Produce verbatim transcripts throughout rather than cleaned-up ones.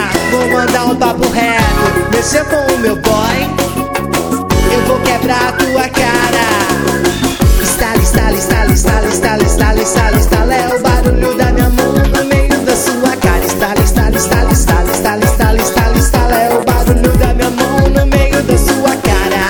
vou mandar um papo reto. Mexer com o meu boy, eu vou quebrar a tua cara. Estala, estala, estala, estala, estala, estala, estala, estala. É o barulho da minha mão no meio da sua cara. Estala, estala, estala, estala, estala, estala, estala, estala. É o barulho da minha mão no meio da sua cara.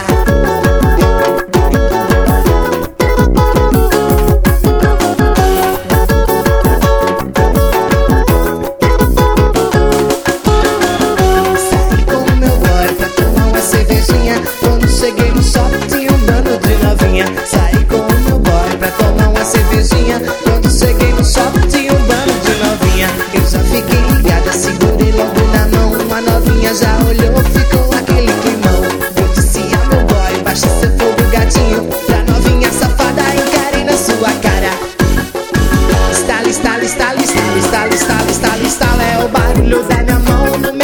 Saí com o meu boy pra tomar uma cervejinha. Quando cheguei no shopping tinha um bando de novinha. Saí com o meu boy pra tomar uma cervejinha. Quando cheguei no shopping tinha um bando de novinha. Eu já fiquei ligada, segurei logo na mão. Uma novinha já olhou, ficou aquele climão. Eu disse ao meu boy, baixa seu fogo gatinho. Pra novinha safada encarei na sua cara. Estala, estala, estala, estala, estala, estala, estala, estala. É o barulho da minha mão no